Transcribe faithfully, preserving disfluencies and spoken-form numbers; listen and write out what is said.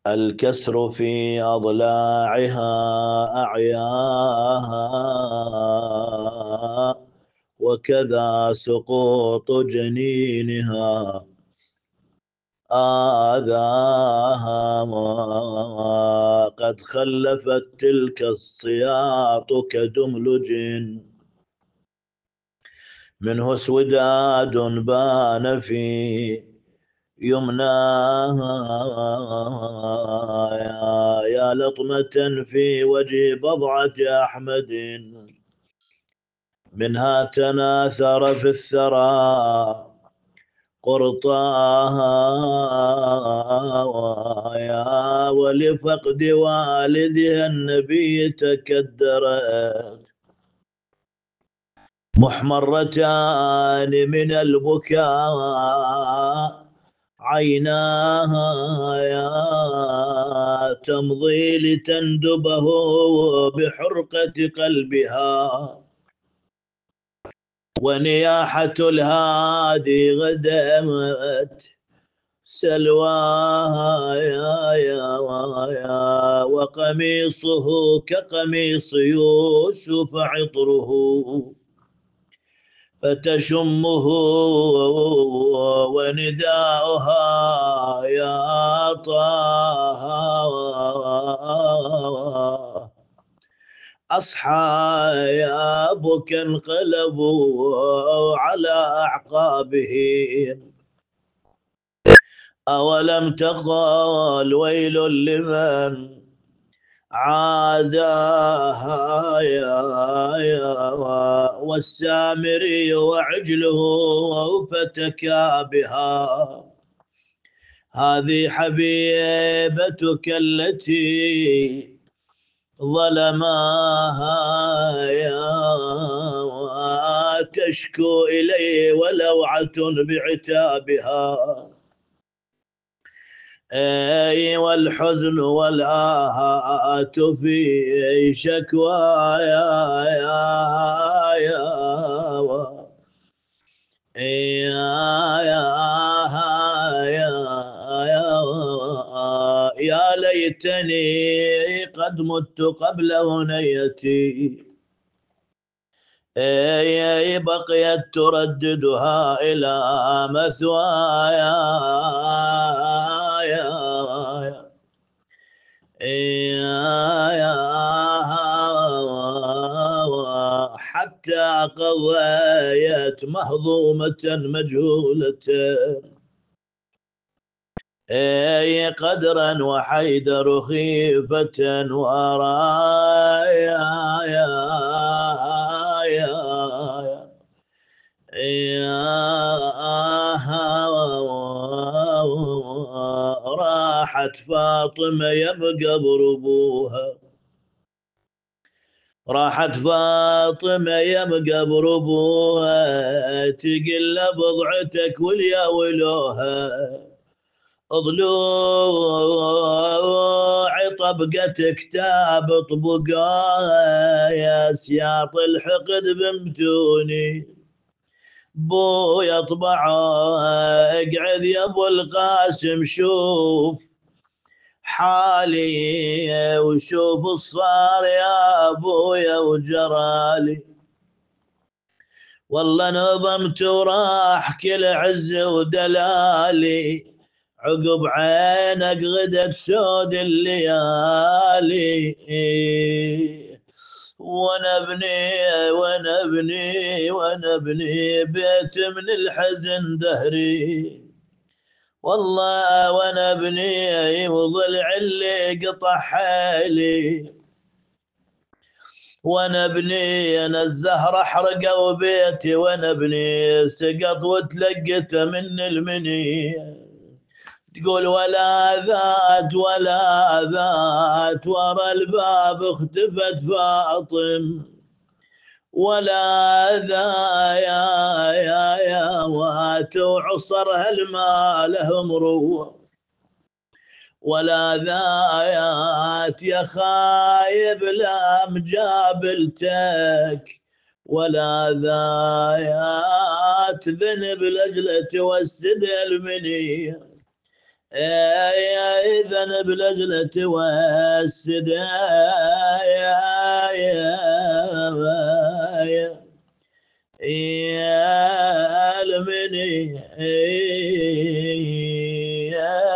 الكسر في أضلاعها أعياها، وكذا سقوط جنينها آذاها. قد خلفت تلك الصياط كدملج منه اسوداد بان في يمناها. يا لطمة في وجه بضعة أحمد منها تناثر في الثرى قرطاها. يا ولفقد والدها النبي تكدرت محمرتان من البكاء عيناها. يا تمضي لتندبه بحرقة قلبها، ونياحة الهادي غدمت سلواها. يا يا يا وقميصه كقميص يوسف عطره فتشمه، ونداؤها يا طه أصحى يا بك انقلبوا على أعقابهم. أولم تقل ويل لمن عاداها. يا يا والسامري وعجله فتكى بها. هذه حبيبتك التي ظلماها. يا تشكو إليه ولوعة بعتابها. اي والحزن والآهات في شكوى. يا يا يا يا يا يا يا ليتني قد مت قبل هنيتي. اي بقيت ترددها إلى مثوايا. يا يا حتى قضيت مهضومة مجهولة اي قدرا وحيدر خيفة ورايا. يا يا راحت فاطمة يبقى بربوها. راحت فاطمة يبقى بربوها تقل بضعتك واليا ولوها. ضلوع طبقة كتاب طبقاها يا سياط الحقد بمتوني بو يطبعه. اقعد يا ابو القاسم شوف حالي وشوف الصار يا ابويا وجرالي. والله نظمت وراح كل عز ودلالي عقب عينك غدت سود الليالي. وانا ابني وانا ابني وانا ابني بيت من الحزن دهري. والله وانا ابني وضلع اللي قطع حيلي. وانا ابني انا الزهر حرقوا بيتي. وانا ابني سقط وتلقت من المني. تقول ولا ذات ولا ذات ورا الباب اختفت فاطم. ولا ذا يا يا يا وات وعصرها الماء لهم روح. ولا ذايات يا خايب لا مجابلتك. ولا ذايات ذنب لاجل توسد المنيه. إذا بلجلة والسد يا يا المني